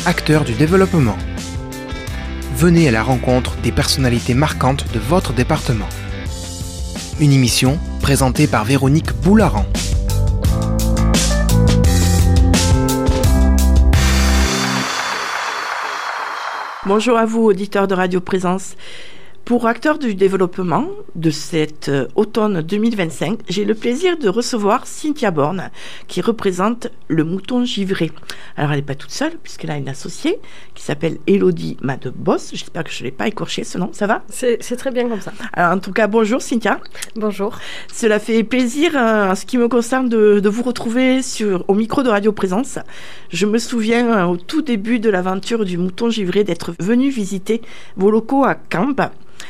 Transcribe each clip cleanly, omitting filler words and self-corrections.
acteurs du développement. Venez à la rencontre des personnalités marquantes de votre département. Une émission présentée par Véronique Boularan. Bonjour à vous, auditeurs de Radio Présence. Pour Acteurs du développement de cet automne 2025, j'ai le plaisir de recevoir Cynthia Borne, qui représente le Mouton Givré. Alors, elle n'est pas toute seule, puisqu'elle a une associée qui s'appelle Élodie Madeboss. J'espère que je ne l'ai pas écorché ce nom, ça va ? C'est très bien comme ça. Alors, en tout cas, bonjour Cynthia. Bonjour. Cela fait plaisir, en ce qui me concerne, de vous retrouver au micro de Radio Présence. Je me souviens, au tout début de l'aventure du Mouton Givré, d'être venue visiter vos locaux à Cambre.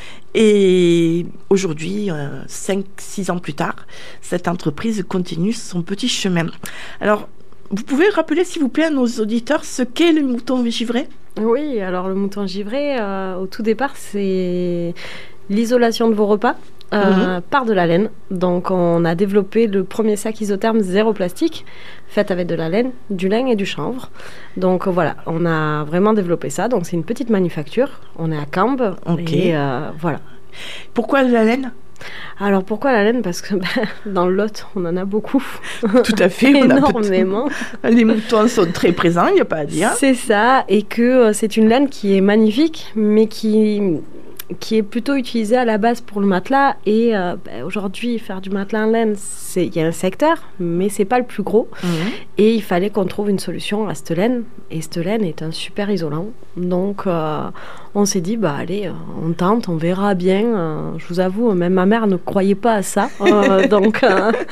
Et aujourd'hui, 5-6 ans plus tard, cette entreprise continue son petit chemin. Alors, vous pouvez rappeler, s'il vous plaît, à nos auditeurs ce qu'est le Mouton Givré ? Oui, alors le Mouton Givré, au tout départ, c'est l'isolation de vos repas par de la laine. Donc, on a développé le premier sac isotherme zéro plastique, fait avec de la laine, du lin et du chanvre. Donc, voilà, on a vraiment développé ça. Donc, c'est une petite manufacture. On est à Cambre. Okay. Et voilà. Pourquoi la laine ? Alors, pourquoi la laine ? Parce que dans le Lot, on en a beaucoup. Tout à fait. Énormément. Les moutons sont très présents, il n'y a pas à dire. C'est ça. Et que c'est une laine qui est magnifique, mais qui est plutôt utilisée à la base pour le matelas. Et aujourd'hui, faire du matelas en laine, il y a un secteur, mais c'est pas le plus gros. Et il fallait qu'on trouve une solution à cette laine. Et cette laine est un super isolant. Donc, on s'est dit, allez, on tente, on verra bien. Je vous avoue, même ma mère ne croyait pas à ça. Donc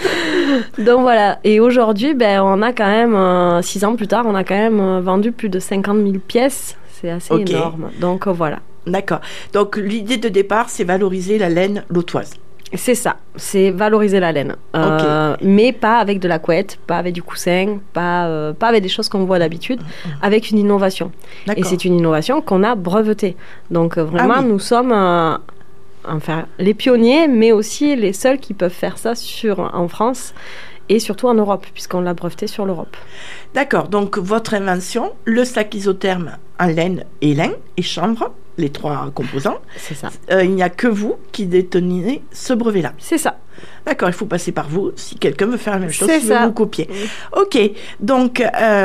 voilà. Et aujourd'hui, on a quand même, 6 ans plus tard, on a quand même vendu plus de 50 000 pièces. C'est assez énorme. Donc, voilà. D'accord. Donc, l'idée de départ, c'est valoriser la laine lotoise. C'est ça, c'est valoriser la laine. Mais pas avec de la couette, pas avec du coussin, pas avec des choses qu'on voit d'habitude, avec une innovation. D'accord. Et c'est une innovation qu'on a brevetée. Donc, vraiment, nous sommes les pionniers, mais aussi les seuls qui peuvent faire ça en France et surtout en Europe, puisqu'on l'a breveté sur l'Europe. D'accord, donc votre invention, le sac isotherme en laine et chanvre, les 3 composants. C'est ça. Il n'y a que vous qui détenez ce brevet-là. C'est ça. D'accord, il faut passer par vous si quelqu'un veut faire la même chose, c'est si ça. veut vous copier. Ok, donc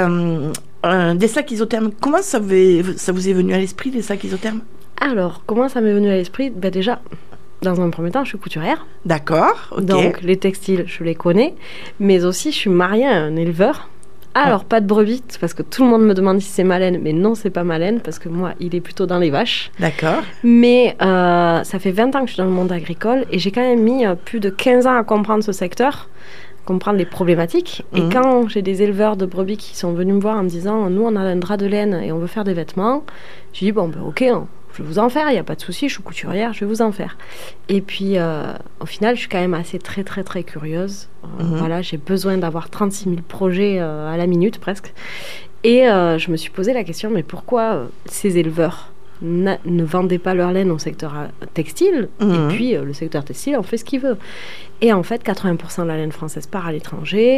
des sacs isothermes, comment ça vous est venu à l'esprit, les sacs isothermes ? Alors, comment ça m'est venu à l'esprit ? Déjà, dans un premier temps, je suis couturière. D'accord, ok. Donc, les textiles, je les connais. Mais aussi, je suis mariée à un éleveur. Alors, pas de brebis, parce que tout le monde me demande si c'est ma laine. Mais non, c'est pas ma laine, parce que moi, il est plutôt dans les vaches. D'accord. Mais ça fait 20 ans que je suis dans le monde agricole. Et j'ai quand même mis plus de 15 ans à comprendre ce secteur, comprendre les problématiques. Et quand j'ai des éleveurs de brebis qui sont venus me voir en me disant « Nous, on a un drap de laine et on veut faire des vêtements », j'ai dit « ok, je vais vous en faire, il n'y a pas de souci, je suis couturière, je vais vous en faire. » Et puis, au final, je suis quand même assez très, très, très curieuse. Voilà, j'ai besoin d'avoir 36 000 projets à la minute, presque. Et je me suis posé la question, mais pourquoi ces éleveurs ne vendaient pas leur laine au secteur textile, et puis le secteur textile en fait ce qu'il veut. Et en fait, 80% de la laine française part à l'étranger.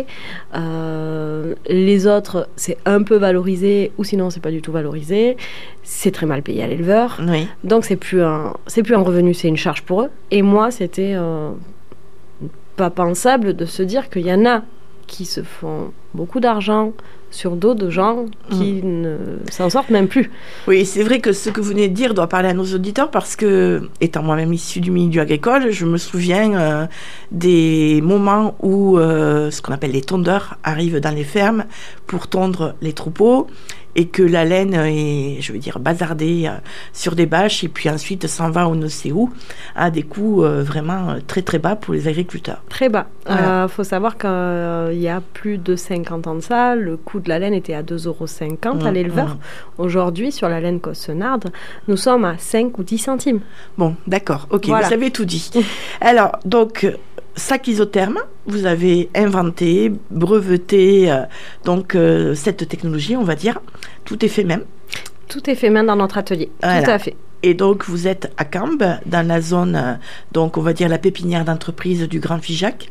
Les autres, c'est un peu valorisé, ou sinon, c'est pas du tout valorisé. C'est très mal payé à l'éleveur. Oui. Donc, c'est plus un revenu, c'est une charge pour eux. Et moi, c'était pas pensable de se dire qu'il y en a qui se font beaucoup d'argent sur dos de gens qui ne s'en sortent même plus. Oui, c'est vrai que ce que vous venez de dire doit parler à nos auditeurs parce que, étant moi-même issue du milieu agricole, je me souviens des moments où ce qu'on appelle les tondeurs arrivent dans les fermes pour tondre les troupeaux et que la laine est, je veux dire, bazardée sur des bâches et puis ensuite s'en va on ne sait où à des coûts vraiment très très bas pour les agriculteurs. Très bas. Voilà. Faut savoir qu'il y a plus de 50 ans de ça, le coût de la laine était à 2,50 € à l'éleveur. Aujourd'hui, sur la laine cossenarde, nous sommes à 5 ou 10 centimes. Bon, d'accord. Ok, voilà. Vous avez tout dit. Alors, donc, sac isotherme, vous avez inventé, breveté cette technologie, on va dire. Tout est fait même. Tout est fait main dans notre atelier. Voilà. Tout à fait. Et donc, vous êtes à Cambes, dans la zone, donc on va dire la pépinière d'entreprise du Grand Figeac.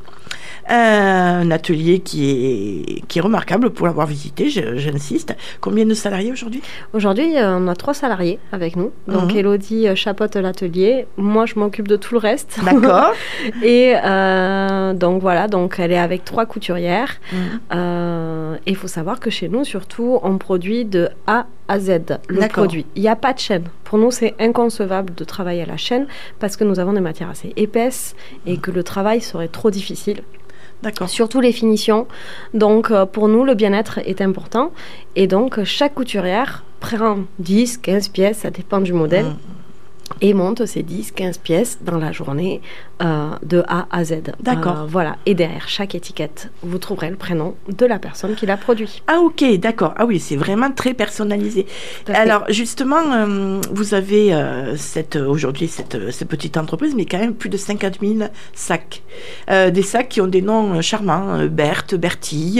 Un atelier qui est remarquable pour l'avoir visité, j'insiste. Combien de salariés aujourd'hui ? Aujourd'hui, on a 3 salariés avec nous. Donc, Élodie chapeaute l'atelier. Moi, je m'occupe de tout le reste. D'accord. Et donc, voilà. Donc, elle est avec 3 couturières. Et il faut savoir que chez nous, surtout, on produit de A à Z le produit. Il n'y a pas de chaîne. Pour nous, c'est inconcevable de travailler à la chaîne parce que nous avons des matières assez épaisses et que le travail serait trop difficile. D'accord. Surtout les finitions. Donc, pour nous, le bien-être est important. Et donc, chaque couturière prend 10, 15 pièces, ça dépend du modèle, et monte ces 10, 15 pièces dans la journée de A à Z. D'accord. Voilà. Et derrière chaque étiquette, vous trouverez le prénom de la personne qui l'a produit. Ah, ok, d'accord. Ah oui, c'est vraiment très personnalisé. Alors, justement, vous avez aujourd'hui cette petite entreprise, mais quand même plus de 50 000 sacs. Des sacs qui ont des noms charmants. Berthe, Bertille,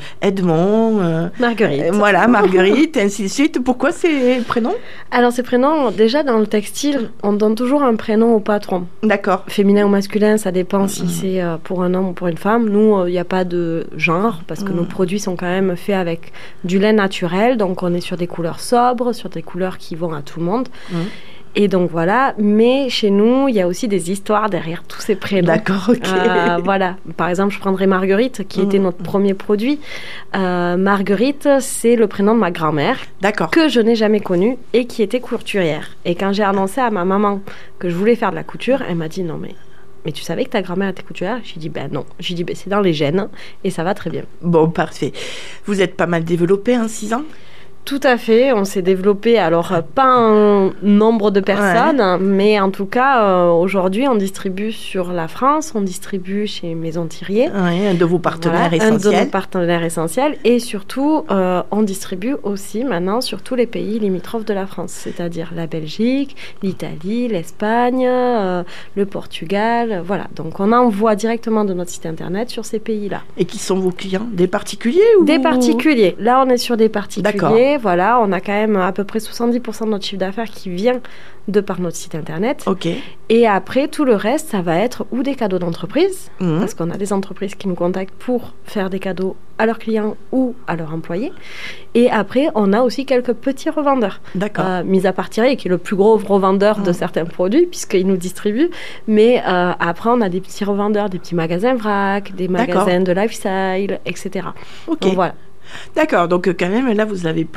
Edmond. Marguerite. Voilà, Marguerite, ainsi de suite. Pourquoi ces prénoms ? Alors, ces prénoms, déjà dans le textile, on donne toujours un prénom au patron. D'accord. Féminin ou masculin, ça dépend si c'est pour un homme ou pour une femme. Nous, il n'y a pas de genre parce que nos produits sont quand même faits avec du lait naturel. Donc, on est sur des couleurs sobres, sur des couleurs qui vont à tout le monde. Et donc, voilà. Mais chez nous, il y a aussi des histoires derrière tous ces prénoms. D'accord, ok. Voilà. Par exemple, je prendrais Marguerite, qui était notre premier produit. Marguerite, c'est le prénom de ma grand-mère. D'accord. Que je n'ai jamais connue et qui était couturière. Et quand j'ai annoncé à ma maman que je voulais faire de la couture, elle m'a dit non, mais tu savais que ta grand-mère était couturière ? J'ai dit ben non. J'ai dit ben c'est dans les gènes et ça va très bien. Bon, parfait. Vous êtes pas mal développé en 6 ans ? Tout à fait, on s'est développé, alors pas un nombre de personnes, mais en tout cas, aujourd'hui, on distribue sur la France, on distribue chez Maison Thirier. Oui, un de vos partenaires essentiels. Un de nos partenaires essentiels, et surtout, on distribue aussi maintenant sur tous les pays limitrophes de la France, c'est-à-dire la Belgique, l'Italie, l'Espagne, le Portugal, voilà. Donc, on envoie directement de notre site internet sur ces pays-là. Et qui sont vos clients ? Des particuliers ou... Des particuliers. Là, on est sur des particuliers. D'accord. Voilà, on a quand même à peu près 70% de notre chiffre d'affaires qui vient de par notre site internet. Ok. Et après, tout le reste, ça va être ou des cadeaux d'entreprise, parce qu'on a des entreprises qui nous contactent pour faire des cadeaux à leurs clients ou à leurs employés. Et après, on a aussi quelques petits revendeurs. D'accord. Mis à part Thierry, qui est le plus gros revendeur de certains produits, puisqu'il nous distribue. Mais après, on a des petits revendeurs, des petits magasins vrac, des magasins de lifestyle, etc. Ok. Donc voilà. D'accord, donc quand même là vous avez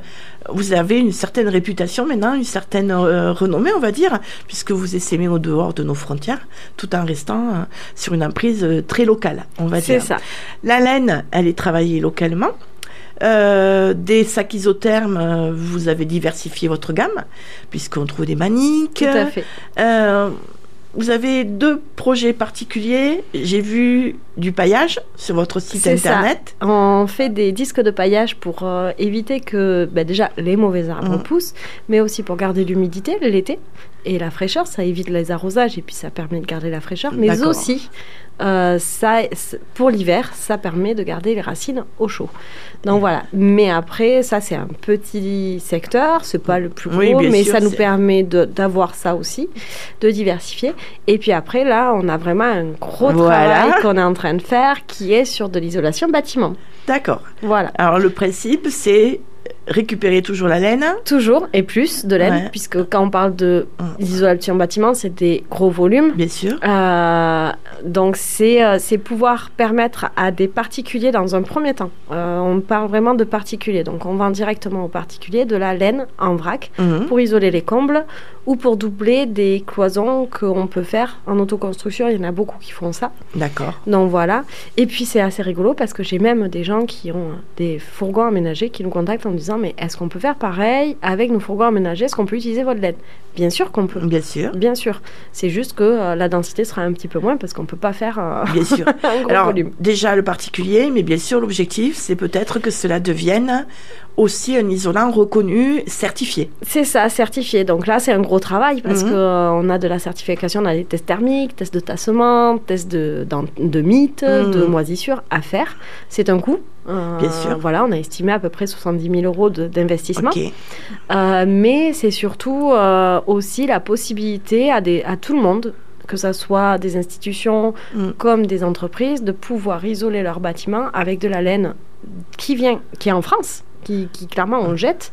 une certaine réputation maintenant, une certaine renommée on va dire, puisque vous essaimez au dehors de nos frontières, tout en restant sur une emprise très locale, on va dire. C'est ça. La laine, elle est travaillée localement. Des sacs isothermes, vous avez diversifié votre gamme, puisqu'on trouve des maniques. Tout à fait. Vous avez 2 projets particuliers. J'ai vu du paillage sur votre site internet. Ça. On fait des disques de paillage pour éviter que déjà les mauvais arbres poussent, mais aussi pour garder l'humidité l'été et la fraîcheur. Ça évite les arrosages et puis ça permet de garder la fraîcheur. Mais aussi, pour l'hiver, ça permet de garder les racines au chaud. Donc voilà. Mais après, ça c'est un petit secteur, c'est pas le plus gros, mais sûr, ça nous permet d'avoir ça aussi, de diversifier. Et puis après, là, on a vraiment un gros travail qu'on est en train de faire, qui est sur de l'isolation bâtiment. D'accord. Voilà. Alors le principe, c'est récupérer toujours la laine. Toujours, et plus de laine, puisque quand on parle d'isolation bâtiment, c'est des gros volumes. Bien sûr. Donc, c'est pouvoir permettre à des particuliers, dans un premier temps, on parle vraiment de particuliers, donc on vend directement aux particuliers de la laine en vrac pour isoler les combles ou pour doubler des cloisons qu'on peut faire en autoconstruction. Il y en a beaucoup qui font ça. D'accord. Donc, voilà. Et puis, c'est assez rigolo parce que j'ai même des gens qui ont des fourgons aménagés qui nous contactent en disant mais est-ce qu'on peut faire pareil avec nos fourgons aménagés? Est-ce qu'on peut utiliser votre laine? Bien sûr qu'on peut. Bien sûr. Bien sûr. C'est juste que la densité sera un petit peu moins parce qu'on ne peut pas faire bien sûr. un gros Alors, volume. Déjà le particulier, mais bien sûr l'objectif c'est peut-être que cela devienne aussi un isolant reconnu, certifié. C'est ça, certifié. Donc là, c'est un gros travail parce qu'on a de la certification, on a des tests thermiques, tests de tassement, tests de mythes, de moisissures à faire. C'est un coût. Bien sûr. Voilà, on a estimé à peu près 70 000 € euros d'investissement. Okay. Mais c'est surtout aussi la possibilité à tout le monde, que ce soit des institutions comme des entreprises, de pouvoir isoler leurs bâtiments avec de la laine qui est en France, qui clairement on jette,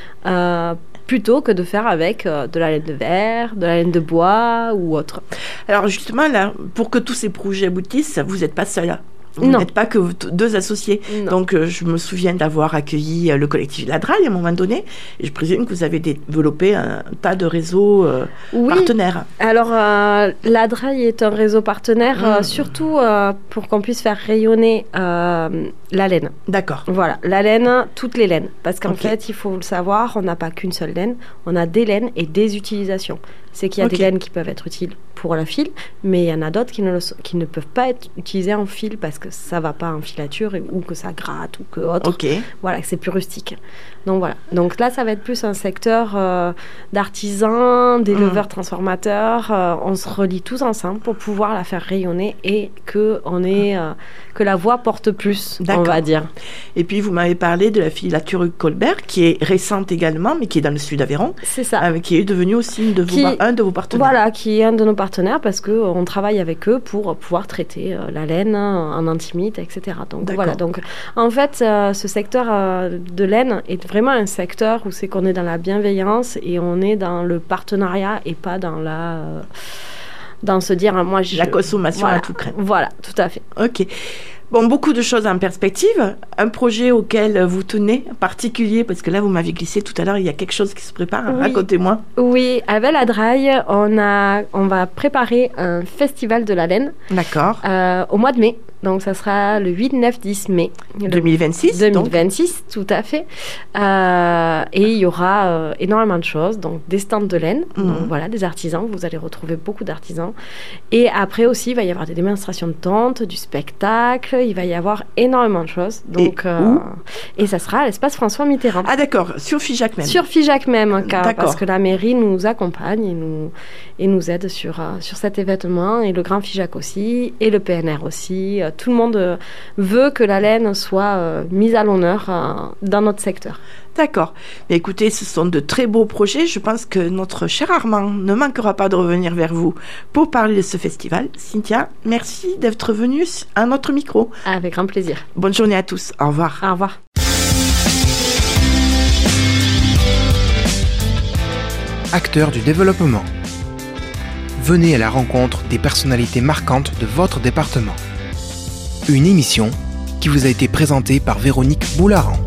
plutôt que de faire avec de la laine de verre, de la laine de bois ou autre. Alors justement, là, pour que tous ces projets aboutissent, vous n'êtes pas seul. Vous n'êtes pas que deux associés. Non. Donc, je me souviens d'avoir accueilli le collectif La Draille à un moment donné. Et je présume que vous avez développé un tas de réseaux partenaires. Alors, La Draille est un réseau partenaire, surtout pour qu'on puisse faire rayonner la laine. D'accord. Voilà, la laine, toutes les laines. Parce qu'en fait, il faut le savoir, on n'a pas qu'une seule laine. On a des laines et des utilisations. C'est qu'il y a des laines qui peuvent être utiles pour la file, mais il y en a d'autres qui ne peuvent pas être utilisées en fil parce que ça ne va pas en filature ou que ça gratte ou que autre. Voilà, que c'est plus rustique. Donc voilà. Donc là, ça va être plus un secteur d'artisans, d'éleveurs transformateurs. On se relie tous ensemble pour pouvoir la faire rayonner et que la voix porte plus, on va dire. Et puis, vous m'avez parlé de la filature Colbert, qui est récente également, mais qui est dans le sud d'Aveyron. C'est ça. Qui est devenu aussi un de vos partenaires. Voilà, qui est un de nos partenaires parce qu'on travaille avec eux pour pouvoir traiter la laine en antimite, etc. Donc voilà. Donc en fait, ce secteur de laine est vraiment un secteur où c'est qu'on est dans la bienveillance et on est dans le partenariat et pas dans dans se dire la consommation à tout craint. Voilà, tout à fait. Ok. Bon, beaucoup de choses en perspective. Un projet auquel vous tenez particulier, parce que là, vous m'avez glissé tout à l'heure, il y a quelque chose qui se prépare. Oui. Racontez-moi. Oui, avec La Draille, on va préparer un festival de la laine. D'accord. Au mois de mai. Donc, ça sera le 8, 9, 10 mai. 2026 2026, tout à fait. Et il y aura énormément de choses. Donc, des stands de laine. Donc, voilà, des artisans. Vous allez retrouver beaucoup d'artisans. Et après aussi, il va y avoir des démonstrations de tonte, du spectacle. Il va y avoir énormément de choses. Donc, et ça sera à l'espace François Mitterrand. Ah, d'accord. Sur Figeac même. Sur Figeac même, parce que la mairie nous accompagne et nous aide sur cet événement. Et le Grand Figeac aussi. Et le PNR aussi. Tout le monde veut que la laine soit mise à l'honneur dans notre secteur. D'accord. Mais écoutez, ce sont de très beaux projets. Je pense que notre cher Armand ne manquera pas de revenir vers vous pour parler de ce festival. Cynthia, merci d'être venue à notre micro. Avec grand plaisir. Bonne journée à tous. Au revoir. Au revoir. Acteurs du développement. Venez à la rencontre des personnalités marquantes de votre département. Une émission qui vous a été présentée par Véronique Boularan.